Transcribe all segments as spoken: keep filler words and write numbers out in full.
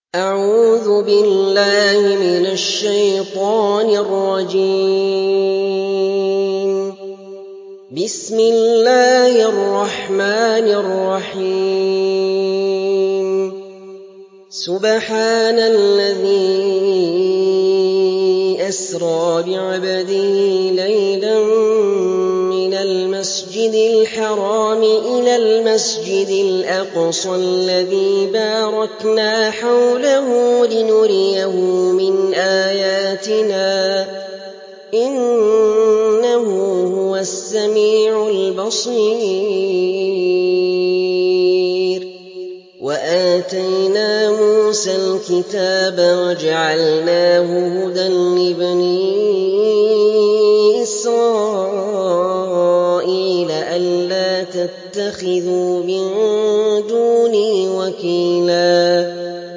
أعوذ بالله من الشيطان الرجيم. بسم الله الرحمن الرحيم. سبحان الذي أسرى بعبده ليلا من المسجد الحرام إلى المسجد الأقصى الذي باركنا حوله لنريه من آياتنا إنه هو السميع البصير. وآتينا موسى الكتاب وجعلناه هدى لبني إسرائيل ألا تتخذوا من دوني وكيلا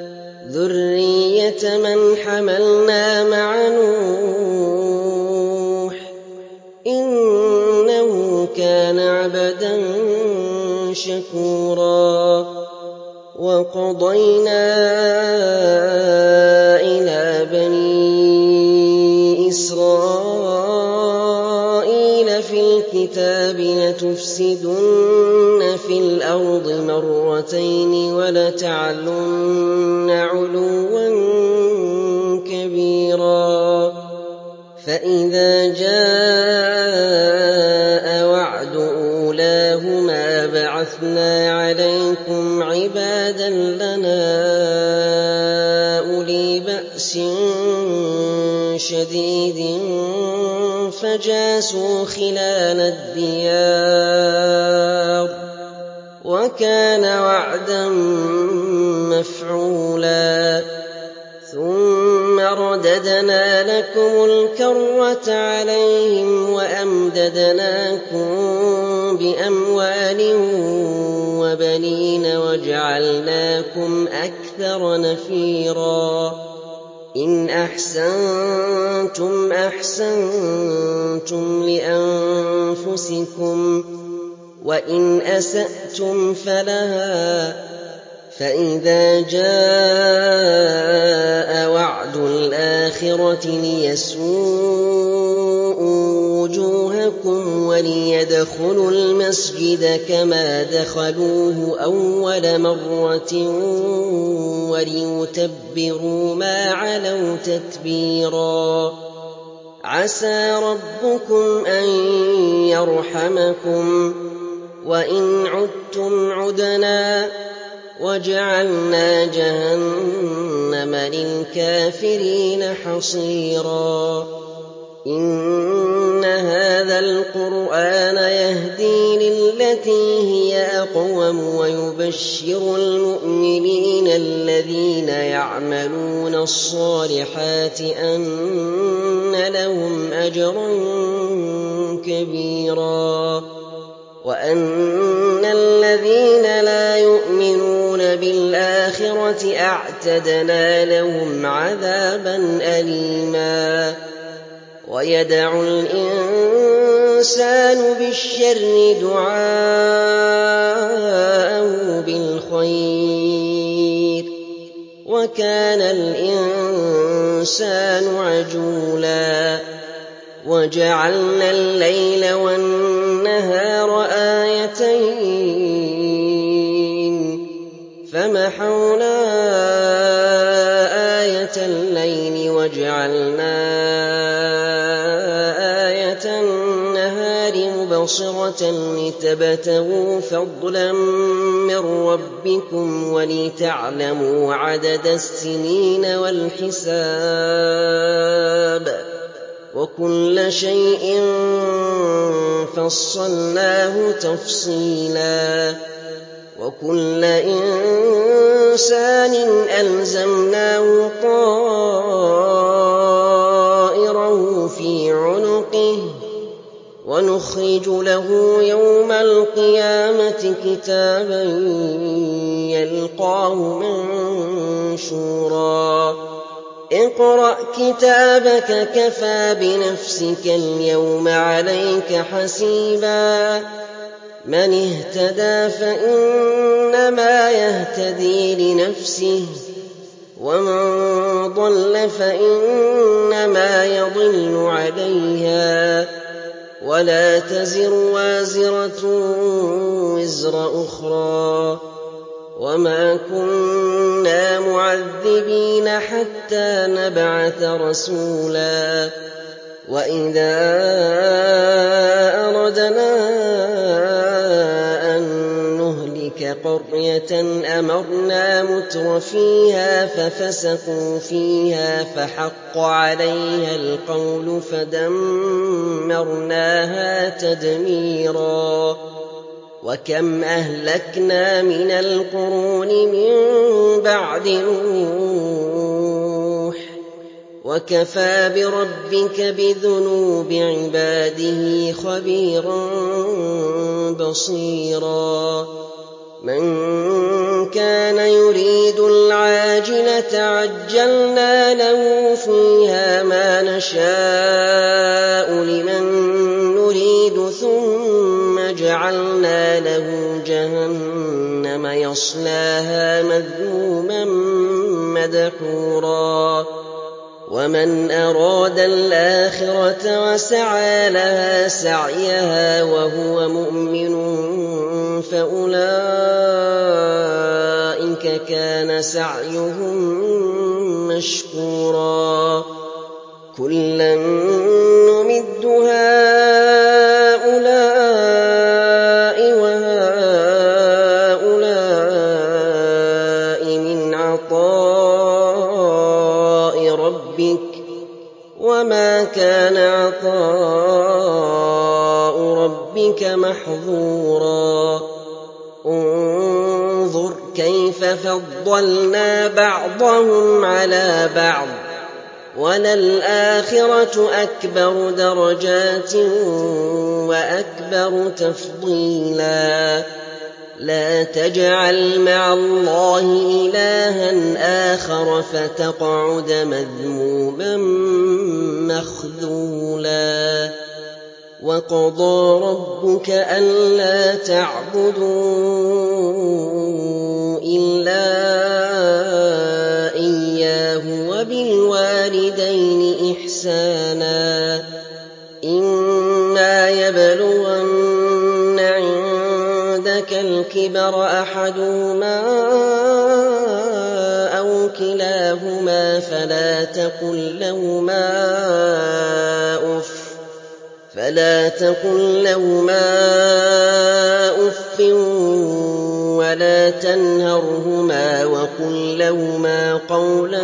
ذرية من حملنا مع نوح إنه كان عبدا شكورا. وقضينا إلى بني إسرائيل في الكتاب لتفسدن في الأرض مرتين ولتعلن علوا كبيرا. فإذا جاء وعد أولاهما بعثنا عليكم عبادا لنا أولي بأس شديد فجاسوا خلال الديار وكان وعدا مفعولا. ثم رددنا لكم الكرة عليهم وأمددناكم بأموال وبنين وجعلناكم أكثر نفيرا. إن أحسنتم أحسنتم لأنفسكم وإن أسأتم فلها. فإذا جاء وعد الآخرة ليسوءوا وجوهكم وليدخلوا المسجد كما دخلوه أول مرة وليتبروا ما علوا تتبيرا. عسى ربكم أن يرحمكم وإن عدتم عدنا وجعلنا جهنم للكافرين حصيرا. إن هذا القرآن يهدي للتي هي أقوم ويبشر المؤمنين الذين يعملون الصالحات أن لهم أجرا كبيرا وأن الذين لا يؤمنون بالآخرة أعتدنا لهم عذابا أليما. ويدع الإنسان بالشر دعاءه بالخير وكان الإنسان عجولا. وجعلنا الليل والنهار آيتين فمحونا آية الليل وجعلنا آية النهار مبصرة لتبتغوا فضلا من ربكم ولتعلموا عدد السنين والحساب وكل شيء فصلناه تفصيلا. وكل إنسان ألزمناه طائره في عنقه ونخرج له يوم القيامة كتابا يلقاه منشورا. اقرأ كتابك كفى بنفسك اليوم عليك حسيبا. من اهتدى فإنما يهتدي لنفسه ومن ضل فإنما يضل عليها ولا تزر وازرة وزر أخرى وما كنا معذبين حتى نبعث رسولا وإذا أردنا أن نهلك قرية أمرنا متر فيها ففسقوا فيها فحق عليها القول فدمرناها تدميرا وكم أهلكنا من القرون من بعد نوح وكفى بربك بذنوب عباده خبيرا بصيرا من كان يريد العاجلة عجلنا له فيها ما نشاء لمن نريد ثم جعلنا له جهنم يصلاها مذموما مدحورا ومن أراد الآخرة وسعى لها سعيها وهو مؤمن فأولئك كان سعيهم مشكورا كلا نمد هؤلاء وهؤلاء من عطاء ربك وما كان عطاء ربك محظورا انظر كيف فضلنا بعضهم على بعض وللآخرة أكبر درجات وأكبر تفضيلا لا تجعل مع الله إلها آخر فتقعد مذموما مخذولا وقضى ربك ألا تعبدوا إلا إياه وبالوالدين إحسانا إما يبلغن عندك الكبر أحدهما أو كلاهما فلا تقل لهما أف فلا تقل لهما أف ولا تنهرهما وقل لهما قولا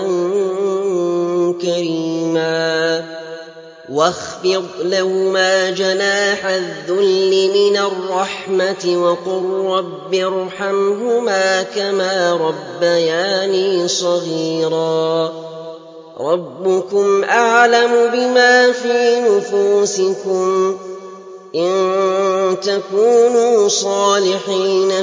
كريما واخفض لهما جناح الذل من الرحمة وقل رب ارحمهما كما ربياني صغيرا ربكم أعلم بما في نفوسكم إن تكونوا صالحين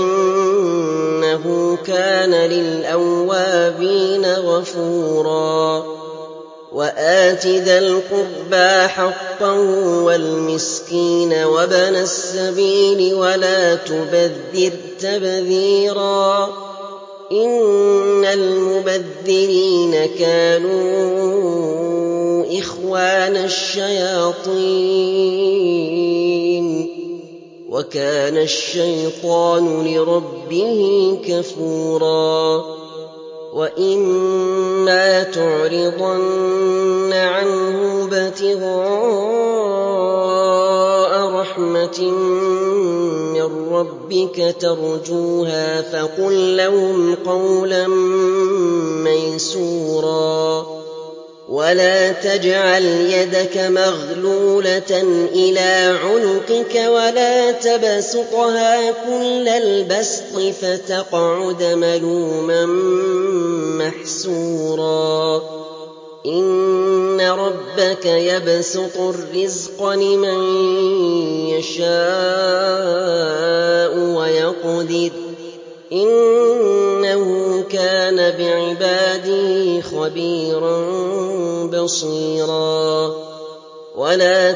فإنه كان للأوابين غفورا وآت ذا القربى حقه والمسكين وابن السبيل ولا تبذر تبذيرا إن المبذرين كانوا إخوان الشياطين وكان الشيطان لربه كفورا وإما تعرضن عنه ابتغاء رحمة من ربك ترجوها فقل لهم قولا ميسورا ولا تجعل يدك مغلولة إلى عنقك ولا تبسطها كل البسط فتقعد ملوما محسورا إن ربك يبسط الرزق لمن يشاء ويقدر إنه كان بعباده خبيرا بصيرا ولا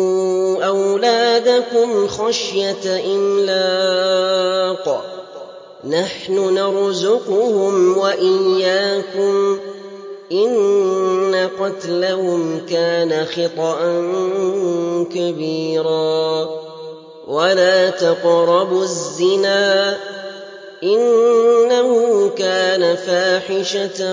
تقتلوا أولادكم خشية إملاق نحن نرزقهم وإياكم إن قتلهم كان خطأ كبيرا ولا تقربوا الزنا إنه كان فاحشة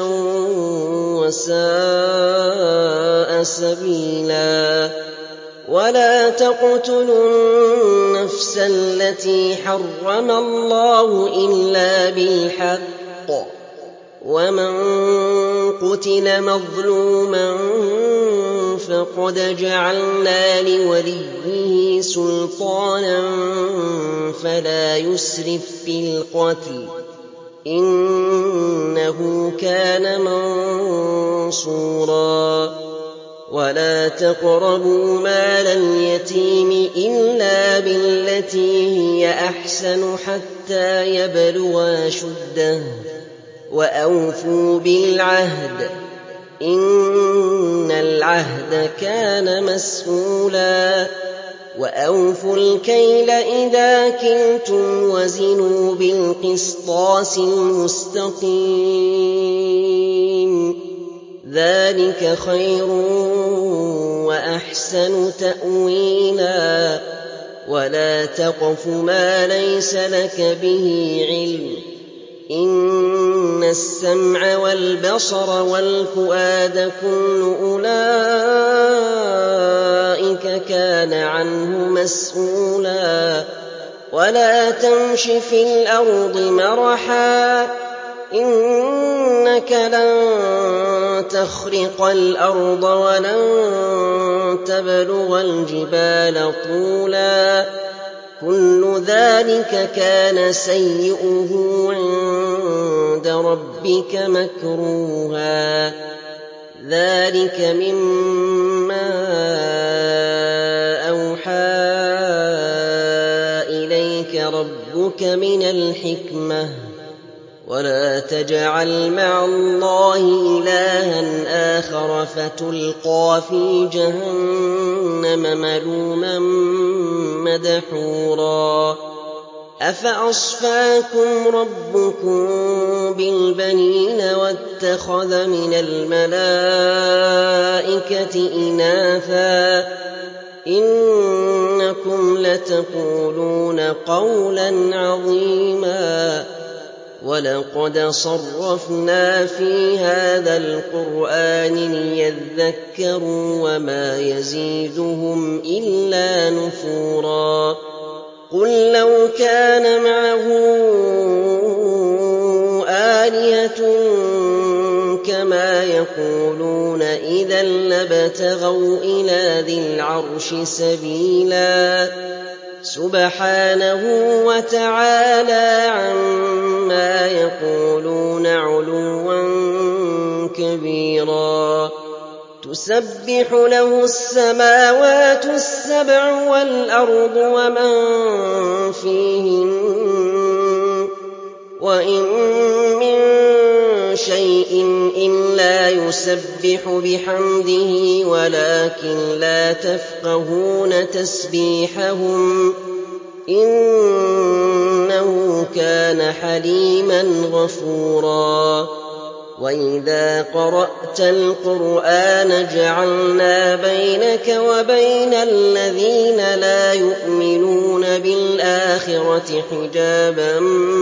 وساء سبيلا ولا تقتلوا النفس التي حرم الله إلا بالحق ومن قتل مظلوما فقد جعلنا لوليه سلطانا فلا يسرف في القتل إنه كان منصورا ولا تقربوا مال اليتيم إلا بالتي هي أحسن حتى يبلغ أشده وأوفوا بالعهد إن العهد كان مسؤولا وأوفوا الكيل إذا كلتم وزنوا بالقسطاس المستقيم ذلك خير وأحسن تأويلا ولا تقف ما ليس لك به علم إن السمع والبصر والفؤاد كل أولئك كان عنه مسؤولا ولا تمش في الأرض مرحا إنك لن تخرق الأرض ولن تبلغ الجبال طولا كل ذلك كان سيئه عند ربك مكروها ذلك مما أوحى إليك ربك من الحكمة ولا تجعل مع الله إلها آخر فتلقى في جهنم ملوما مدحورا أفأصفاكم ربكم بالبنين واتخذ من الملائكة إناثا إنكم لتقولون قولا عظيما ولقد صرفنا في هذا القرآن ليذكروا وما يزيدهم إلا نفورا قل لو كان معه آلهة كما يقولون إذا لابتغوا إلى ذي العرش سبيلا سبحانه وتعالى عما يقولون علوا كبيرا تسبح له السماوات السبع والأرض ومن فيهن وإن من شيء إلا يسبح بحمده ولكن لا تفقهون تسبيحهم إنه كان حليما غفورا وإذا قرأت القرآن جعلنا بينك وبين الذين لا يؤمنون بالآخرة حجابا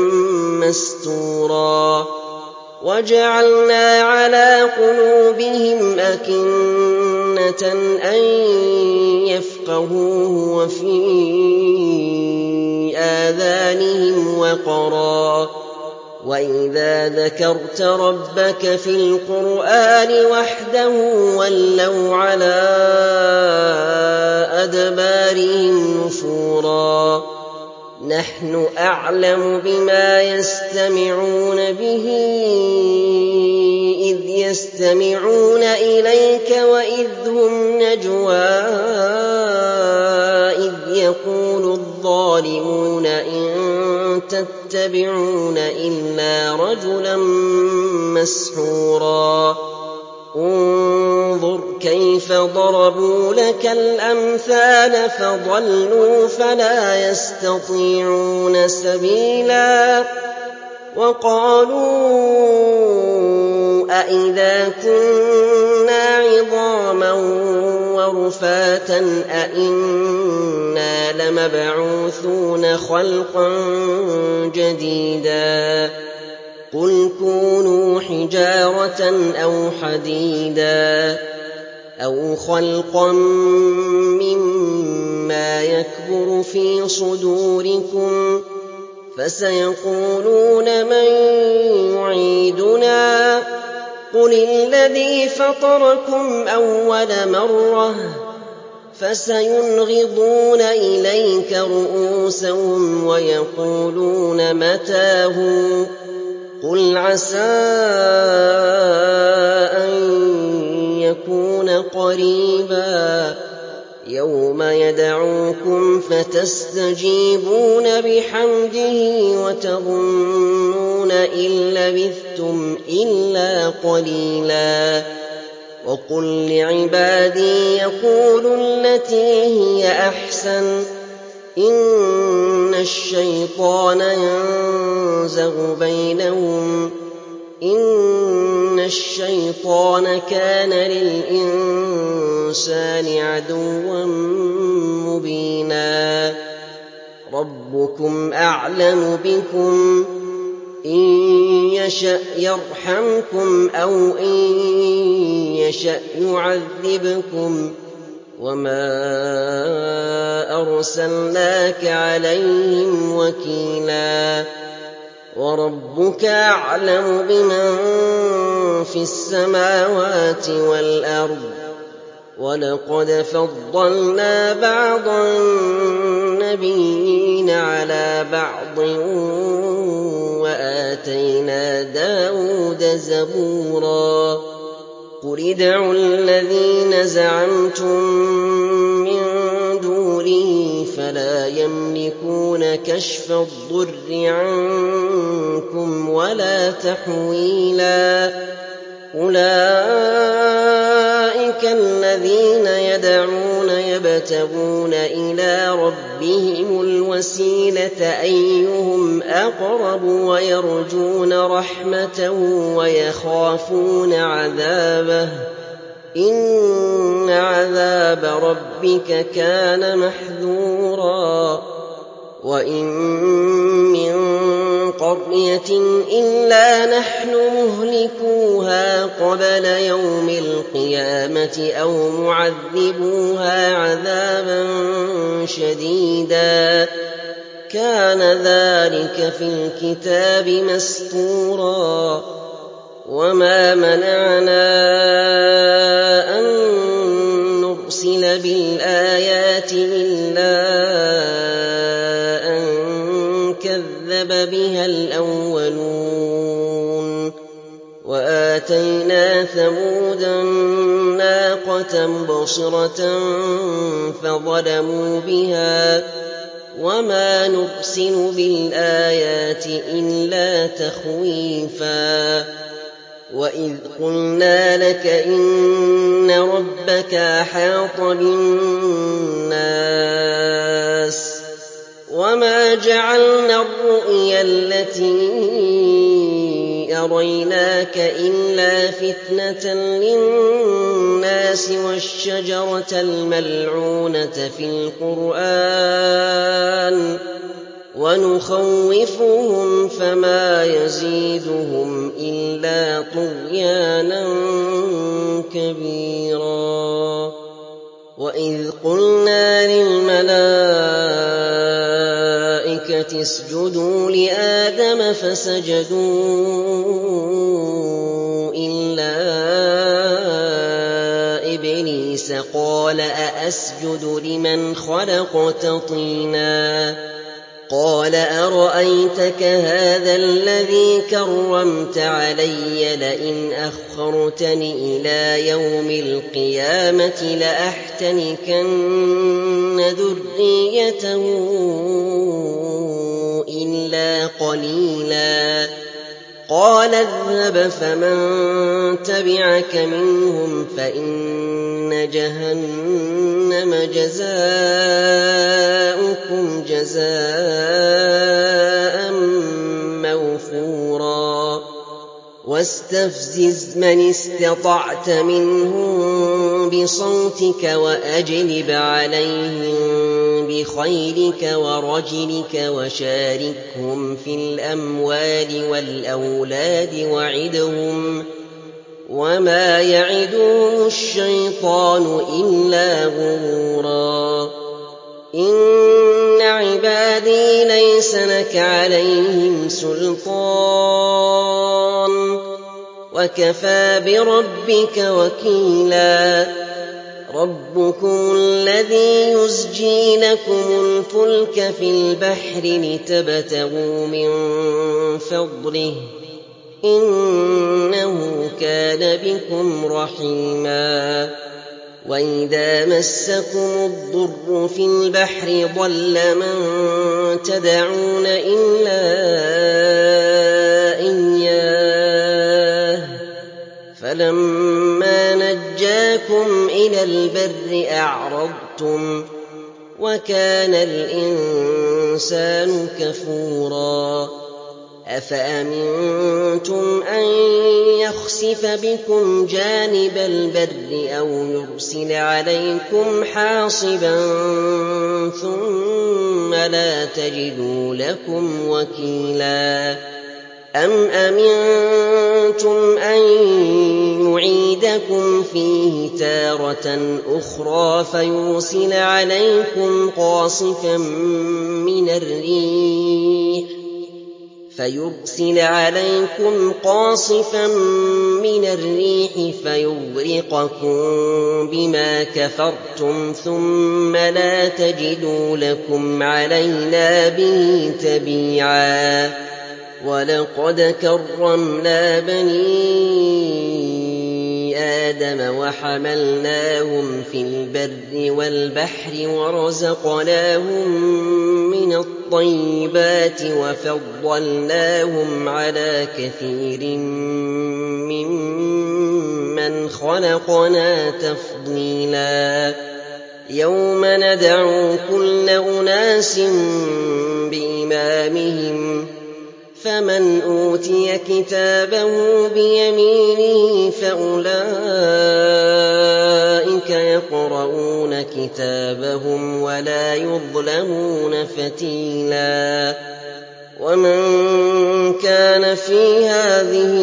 مستورا وجعلنا على قلوبهم أكنة أن يفقهوه وفي آذانهم وقرا وإذا ذكرت ربك في القرآن وحده ولوا على أدبارهم نفورا نحن أعلم بما يستمعون به إذ يستمعون إليك وإذ هم نجوى إذ يقول الظالمون إن تتبعون إلا رجلا مسحورا انظر كيف ضربوا لك الأمثال فضلوا فلا يستطيعون سبيلا وقالوا أإذا كنا عظاما ورفاتا أإنا لمبعوثون خلقا جديدا قل كونوا حجارة أو حديدا أو خلقا مما يكبر في صدوركم فسيقولون من يعيدنا قل الذي فطركم أول مرة فسينغضون إليك رؤوسهم ويقولون متى هو قل عسى أن يكون قريبا يوم يدعوكم فتستجيبون بحمده وتظنون إن لبثتم إلا قليلا وقل لعبادي يقولوا التي هي أحسن إن الشيطان ينزغ بينهم إن الشيطان كان للإنسان عدوا مبينا ربكم أعلم بكم إن يشأ يرحمكم أو إن يشأ يعذبكم وما أرسلناك عليهم وكيلا وربك أعلم بمن في السماوات والأرض ولقد فضلنا بعض النبيين على بعض وآتينا داود زبورا قل ادعوا الذين زعمتم من دونه فلا يملكون كشف الضر عنكم ولا تحويلا أولئك الذين يدعون يبتغون إلى ربهم الوسيلة أيهم أقرب ويرجون رحمته ويخافون عذابه إن عذاب ربك كان محذورا وإن من قرية إلا نحن مهلكوها قبل يوم القيامة أو معذبوها عذابا شديدا كان ذلك في الكتاب مسطورا وما منعنا أن نرسل بالآيات إلا أن كذب بها الأولون وآتينا ثمود الناقة مبصرة فظلموا بها وما نرسل بالآيات إلا تخويفا وإذ قلنا لك إن ربك أحاط بالناس وما جعلنا الرؤيا التي أريناك إلا فتنة للناس والشجرة الملعونة في القرآن ونخوفهم فما يزيدهم إلا طغيانا كبيرا وإذ قلنا للملائكة اسجدوا لآدم فسجدوا إلا إبليس قال أأسجد لمن خلقت طينا قال أرأيتك هذا الذي كرمت علي لئن أخرتني إلى يوم القيامة لأحتنكن ذريته إلا قليلا قال اذهب فمن تبعك منهم فإن جهنم جزاؤكم جزاء موفورا واستفزز من استطعت منهم بصوتك وأجلب عليهم بخيلك ورجلك وشاركهم في الأموال والأولاد وعدهم وما يعدهم الشيطان إلا غرورا إن عبادي ليس لك عليهم سلطان وكفى بربك وكيلا ربكم الذي يزجي لكم الفلك في البحر لتبتغوا من فضله إنه كان بكم رحيما وإذا مسكم الضر في البحر ضل من تدعون إلا إياه فلما نجاكم إلى البر أعرضتم وكان الإنسان كفورا أفأمنتم أن يخسف بكم جانب البر أو يرسل عليكم حاصبا ثم لا تجدوا لكم وكيلا أم أمنتم أن يعيدكم فيه تارة أخرى فيرسل عليكم قاصفا من الريح فيرسل عليكم قاصفا من الريح فيغرقكم بما كفرتم ثم لا تجدوا لكم علينا به تبيعا ولقد كرمنا بني آدم وحملناهم في البر والبحر ورزقناهم من الطيبات وفضلناهم على كثير ممن خلقنا تفضيلا يوم ندعو كل أناس بإمامهم فمن أوتي كتابه بيمينه فأولئك يقرؤون كتابهم ولا يظلمون فتيلا ومن كان في هذه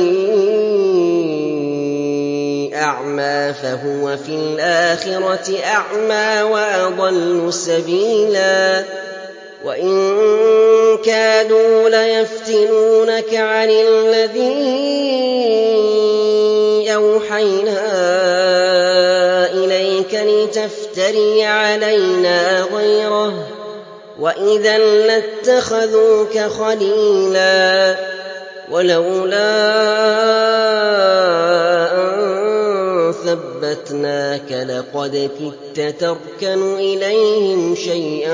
أعمى فهو في الآخرة أعمى وأضل سبيلا وإن كادوا ليفتنونك عن الذي أوحينا إليك لتفتري علينا غيره وإذا لاتخذوك خليلا ولولا أن ثبتناك لقد كدت تركن إليهم شيئا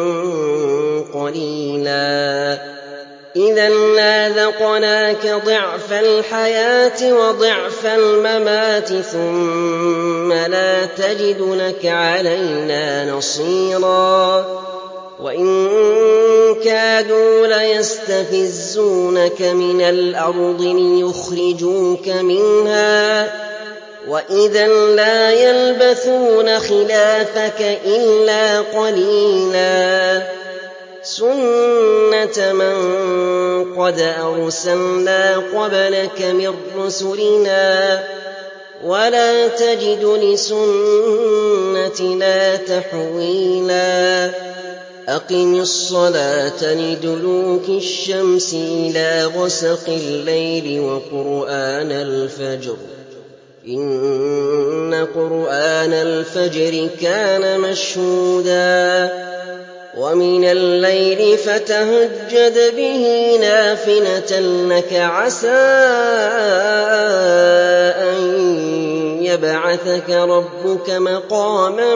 قليلا إذا لاذقناك ضعف الحياة وضعف الممات ثم لا تجد لك علينا نصيرا وإن كادوا ليستفزونك من الأرض ليخرجوك منها وإذا لا يلبثون خلافك إلا قليلا سنة من قد أرسلنا قبلك من رسلنا ولا تجد لسنتنا تحويلا أقم الصلاة لدلوك الشمس إلى غسق الليل وقرآن الفجر إن قرآن الفجر كان مشهودا ومن الليل فتهجد به نافلة لك عسى أن يبعثك ربك مقاما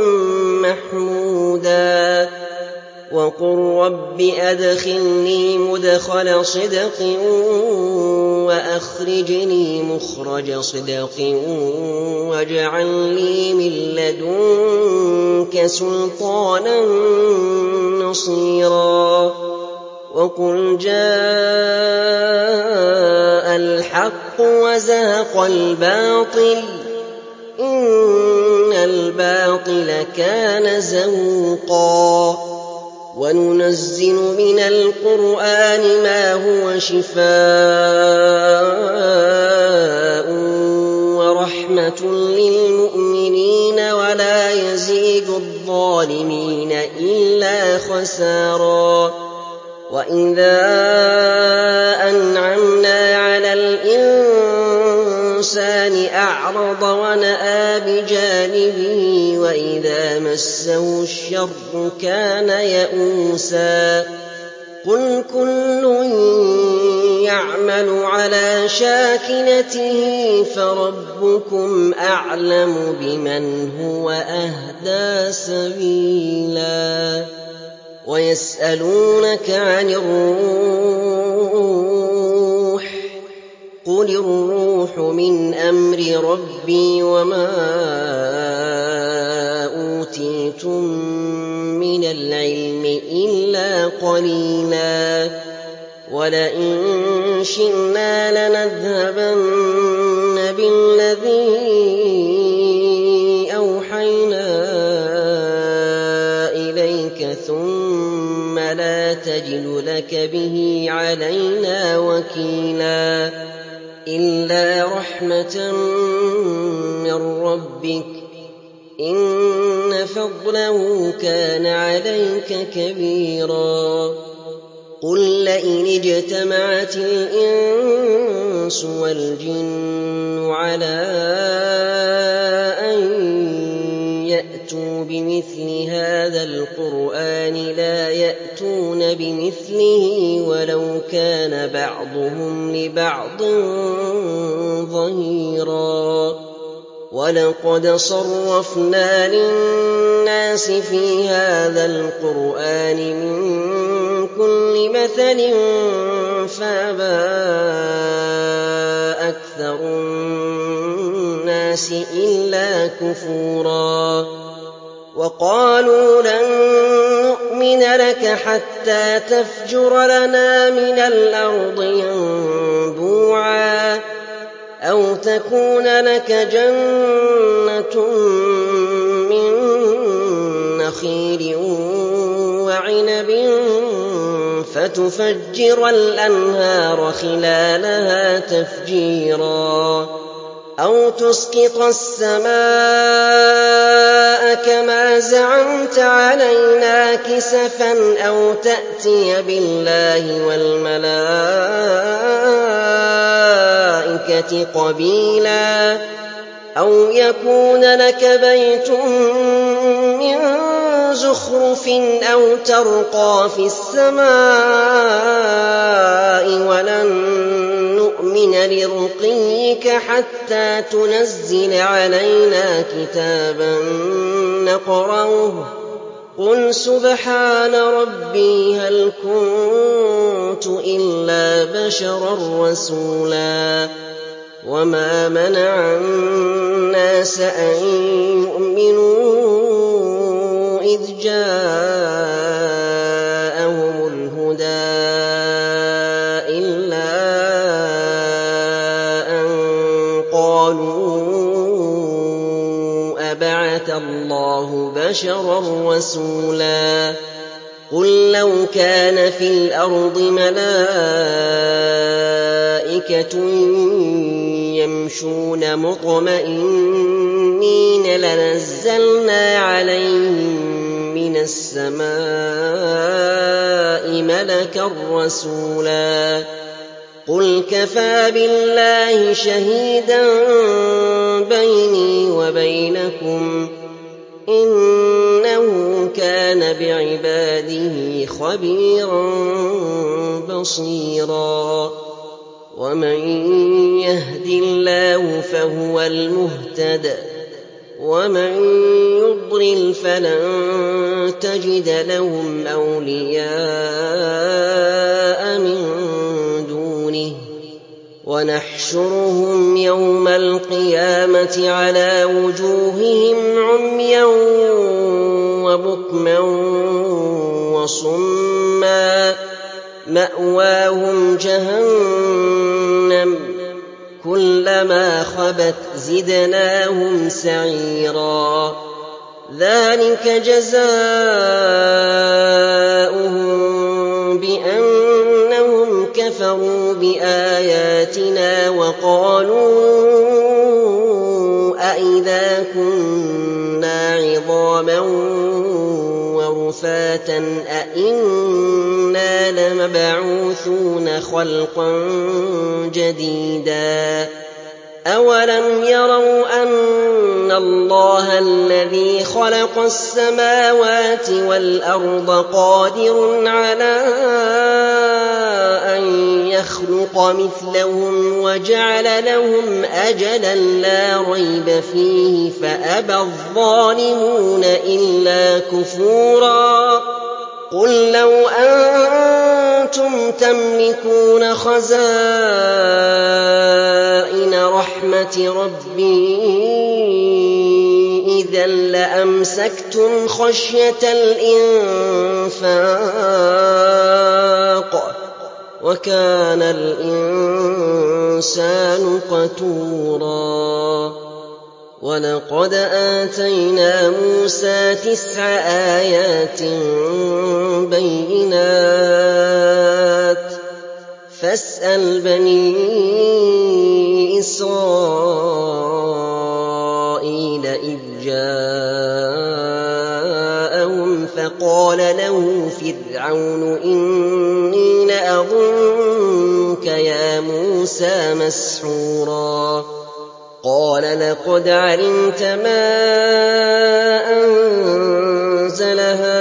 محمودا وقل رب أدخلني مدخل صدق وأخرجني مخرج صدق واجعل لي من لدنك سلطانا نصيرا وقل جاء الحق وزهق الباطل إن الباطل كان زهوقا وننزل من القرآن ما هو شفاء ورحمة للمؤمنين ولا يزيد الظالمين إلا خسارا وإذا أنعمنا على الإنسان أعرض ونأى بجانبه وإذا مسه الشر كان يئوسا قل كل يعمل على شاكلته فربكم أعلم بمن هو أهدى سبيلا ويسألونك عن الروح قل الروح من أمر ربي وما أوتيتم من العلم إلا قليلا ولئن شئنا لنذهبن بالذي أوحينا إليك ثم لا تجد لك به علينا وكيلا إلا رحمة من ربك إن فضله كان عليك كبيرا قل لئن اجتمعت الإنس والجن على أن يأتوا بمثل هذا القرآن لا يأتون بمثله ولو كان بعضهم لبعض ظهيرا ولقد صرفنا للناس في هذا القرآن من كل مثل فأبى أكثر الناس إلا كفورا وقالوا لن نؤمن لك حتى تفجر لنا من الأرض ينبوعا أو تكون لك جنة من نخيل وعنب فتفجر الأنهار خلالها تفجيرا أو تسقط السماء كما زعمت علينا كسفا أو تأتي بالله والملائكة قبيلا أو يكون لك بيت من زخرف أو ترقى في السماء ولن نؤمن لرقيك حتى تنزل علينا كتابا نقرأه قل سبحان ربي هل كنت إلا بشرا رسولا وما منع الناس أن يؤمنوا إذ جاءهم الهدى إلا أن قالوا أبعث الله بشرا رسولا قل لو كان في الأرض ملائكة يمشون مطمئنين لنزلنا عليهم من السماء ملكا رسولا قل كفى بالله شهيدا بيني وبينكم إنه كان بعباده خبيرا بصيرا ومن يهد الله فهو المهتد ومن يضلل فلن تجد لهم أولياء من دونه ونحشرهم يوم القيامة على وجوههم عميا وبكما وصما مَأْوَاهُمْ جَهَنَّمُ كُلَّمَا خَبَتْ زِدْنَاهُمْ سَعِيرًا ذَٰلِكَ جَزَاؤُهُم بِأَنَّهُمْ كَفَرُوا بِآيَاتِنَا وَقَالُوا أَإِذَا كُنَّا عِظَامًا وَرُفَاتًا أَإِنَّا لَمَبْعُوثُونَ خَلْقًا جَدِيدًا أَوَلَمْ يَرَوْا أَنَّ اللَّهَ الَّذِي خَلَقَ السَّمَاوَاتِ وَالْأَرْضَ قَادِرٌ عَلَىٰ أَن يَخْلُقَ مِثْلَهُمْ وَجَعَلَ لَهُمْ أَجَلًا لَّا رَيْبَ فِيهِ فَأَبَى الظَّالِمُونَ إِلَّا كُفُورًا قُل لَّوْ أَنتُمْ تَمْلِكُونَ خَزَائِنَ رَحْمَةِ رَبِّي إِذًا لَّأَمْسَكْتُمْ خَشْيَةَ الْإِنفَاقِ وَكَانَ الْإِنسَانُ قَتُورًا وَلَقَدْ آتَيْنَا مُوسَىٰ تِسْعَ آيَاتٍ بَيِّنَاتٍ فَاسْأَلْ بَنِي إِسْرَائِيلَ إِذْ جَاءَهُمْ فَقَالَ لَهُ فِرْعَوْنُ إِنِّي لَأَظُنُّكَ يَا مُوسَىٰ مَسْحُورًا قَالَ لَقَدْ عَلِمْتَ مَا أَنزَلَ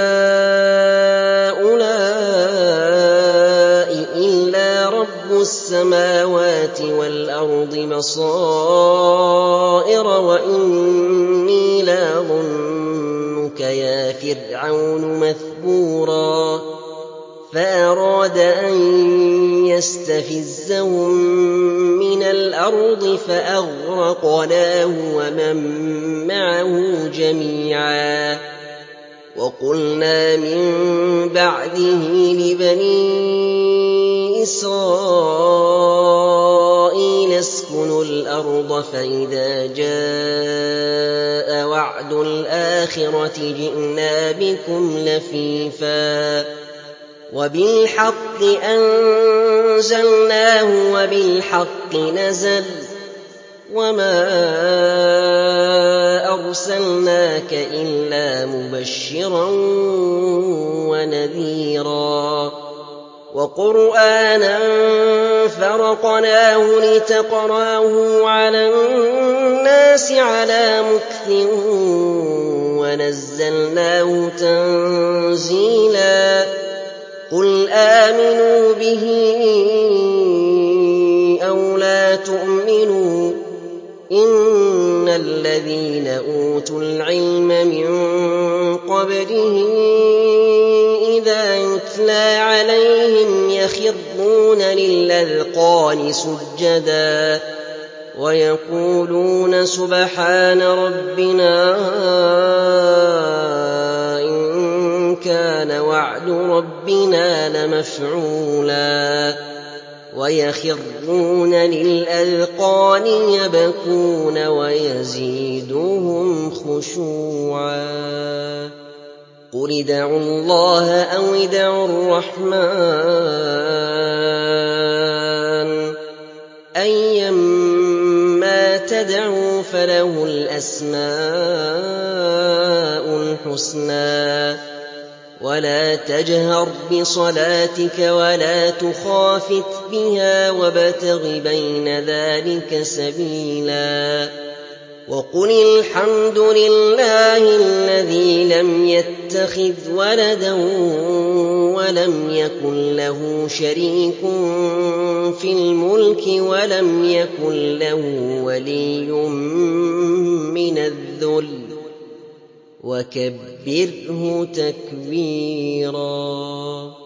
هَٰؤُلَاءِ إِلَّا رَبُّ السَّمَاوَاتِ وَالْأَرْضِ بَصَائِرَ وَإِنِّي لَأَظُنُّكَ يَا فِرْعَوْنُ مَثْبُورًا فَأَرَادَ أَن يَسْتَفِزَّهُم مِّنَ الْأَرْضِ فَأَغْرَقْنَاهُ وَمَن مَّعَهُ جَمِيعًا وَقُلْنَا مِن بَعْدِهِ لِبَنِي إِسْرَائِيلَ اسْكُنُوا الْأَرْضَ فَإِذَا جَاءَ وَعْدُ الْآخِرَةِ جِئْنَا بِكُمْ لَفِيفًا وَبِالْحَقِّ أَنزَلْنَاهُ وَبِالْحَقِّ نَزَلَ وَمَا أَرْسَلْنَاكَ إِلَّا مُبَشِّرًا وَنَذِيرًا وَقُرْآنًا فَرَقْنَاهُ لِتَقْرَأَهُ عَلَى النَّاسِ عَلَىٰ مُكْثٍ وَنَزَّلْنَاهُ تَنزِيلًا قُلْ آمِنُوا بِهِ أَوْ لَا تُؤْمِنُوا إِنَّ الَّذِينَ أُوتُوا الْعِلْمَ مِن قَبْلِهِ إِذَا يُتْلَىٰ عَلَيْهِمْ يَخِرُّونَ لِلْأَذْقَانِ سُجَّدًا وَيَقُولُونَ سُبْحَانَ رَبِّنَا إِن كَانَ وَعْدُ رَبِّنَا لَمَفْعُولًا وَيَخِرُّونَ لِلْأَذْقَانِ يَبْكُونَ وَيَزِيدُهُمْ خُشُوعًا قُلِ ادْعُوا اللَّهَ أَوِ ادْعُوا الرَّحْمَٰنَ أَيًّا مَّا تَدْعُوا فَلَهُ الْأَسْمَاءُ الْحُسْنَىٰ وَلَا تَجْهَرْ بِصَلَاتِكَ وَلَا تُخَافِتْ بِهَا وَابْتَغِ بَيْنَ ذَٰلِكَ سَبِيلًا وَقُلِ الْحَمْدُ لِلَّهِ الَّذِي لَمْ يَتَّخِذْ وَلَدًا وَلَمْ يَكُن لَّهُ شَرِيكٌ فِي الْمُلْكِ وَلَمْ يَكُن لَّهُ وَلِيٌّ مِّنَ الذُّلِّ وَكَبِّرْهُ تَكْبِيرًا